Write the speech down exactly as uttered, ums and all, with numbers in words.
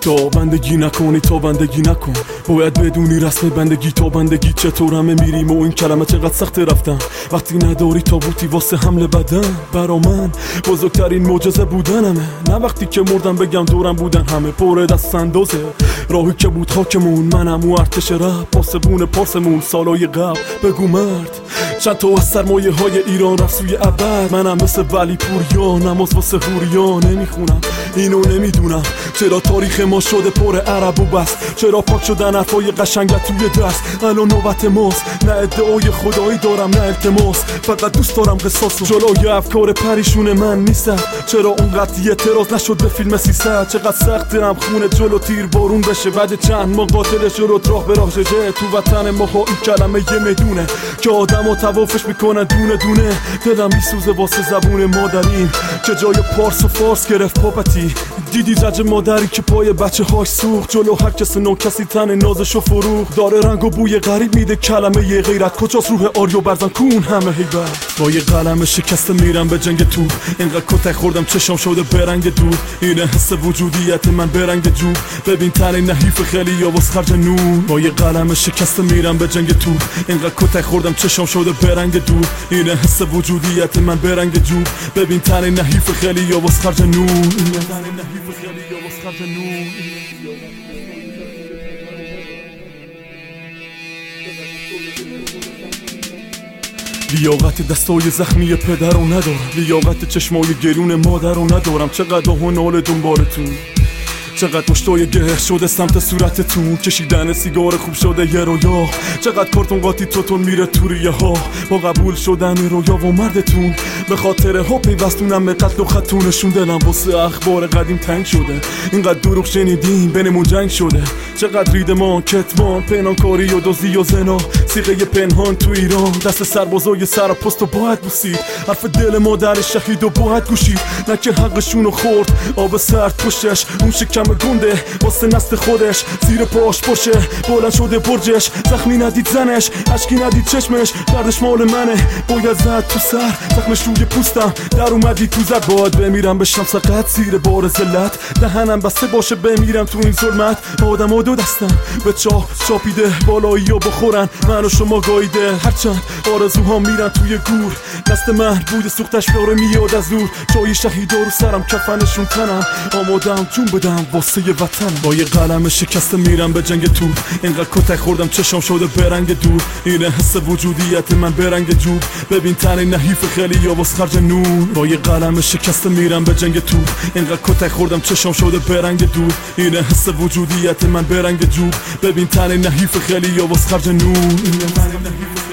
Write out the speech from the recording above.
تا بندگی نکنی تا بندگی نکن، باید بدونی رسم بندگی تا بندگی چطور همه میریم و این کلمه چقدر سخت رفتن. وقتی نداری تابوتی واسه حمل بدن، برا من بزرگترین معجزه بودنمه. نه وقتی که مردم بگم دورم بودن همه پر دست اندازه، راهی که بود خاکمون منم و ارتش رپ پاسبون پاسمون سالای قبل. بگو مرد چند تا از سرمایه های ایران رفت سوی ابد، منم مثل ولی پوریا نماز واسه هوریا نمیخونم، اینو نمیدونم چرا تاریخ ما شده پر عرب و بس، چرا پاک شدن حرفای قشنگت توی دست. الان نوبت ماست، نه ادعای خدایی دارم نه التماس، فقط دوست دارم قصاصو جلوی افکار پریشون من نیستم. چرا اونقدر اعتراض نشد به فیلم سیصد؟ چقدر سخته هم خونه جلو تیر بارون بشه، بعد چند ما قاتلش رو راه به راه جده. تو وطن ما ها این کلمه یه میدونه که آدم ها توافش میکنن دونه دونه. دلم میسوزه واسه زبون مادریم که جای پارس و فارس گرفت پاپتی. دیدی زج مادری که پای بچه هاش سوخت، جلو هر کس نو کسی تن نازشو فروخت. داره رنگ و بوی غریب میده کلمه یه غیرت، کجاست روح آریو برزن کون همه هیبت. با یه قلم شکسته میرم به جنگ تو، اینقدر کتک خوردم چشام شده برنگ دود. اینه حس وجودیت من برنگ جو، ببین تن نحیف خیلی یا واس خرج نون. با یه قلم شکسته میرم به جنگ تو، اینقدر کتک خوردم چشام شده برنگ دود. اینه حس وجودیت من برنگ جو، ببین تن نحیف خیلی یا واس خرج نون. خیلی یا واس خرج نون. لیاقت دستای زخمی پدر رو ندارم، لیاقت چشمای گرون مادر رو ندارم. چقدر آه و ناله دنبالتون، چقدر مشتای گره شده سمت صورتتون، کشیدن سیگار خوب شده یه رویا. چقدر کارتون قاطی توتون میره تو ریه ها، با قبول شدن رویا و مردتون. به خاطر ها پیوستونم به قتل و خطونشون، دلم واسه اخبار قدیم تنگ شده. اینقدر دروغ شنیدیم بینمون جنگ شده. چقدر ریدمان کتمان پنهانکاری و دزدی و زنا، سیغه پنهان تو ایران. دست سربازای سر پست و باید بوسید، حرف دل مادر شهید و باید گوشید. نه که حقشونو خورد آب سرد پشتش، اون شکم گنده واسه نسل خودش. زیر پاش باشه بلند شده برجش، زخمی ندید زنش اشکی ندید چشمش. دردش مال منه باید زد تو سر، زخمش روی پوستم در اومدی تو زد. باید بمیرم بشم سقط زیر بار ذلت، دهنم بسته باشه بمیرم تو این ظلمت. آدم و دو دستم به چاه چاپیده، بالایی ها بخورن من و شما گاییده. هرچند آرزوها میرن توی گور، دست من بوی سوختش داره میاد از دور. جای شهیدا رو سرم کفنشون تنم، آمادم جون بدم واسه وطن. با یه قلم شکسته میرم به جنگ تو، اینقدر کتک خوردم چشام شده برنگ دور. اینه حس وجودیت من برنگ جو، ببین تن نحیف خیلی یا واس خرج نون. با یه قلم شکسته میرم به جنگ تو، اینقدر کتک خوردم چشام شده برنگ دور. اینه حس وجودیت من برنگ جو، ببین تن نحیف خیلی یا واس خرج نون.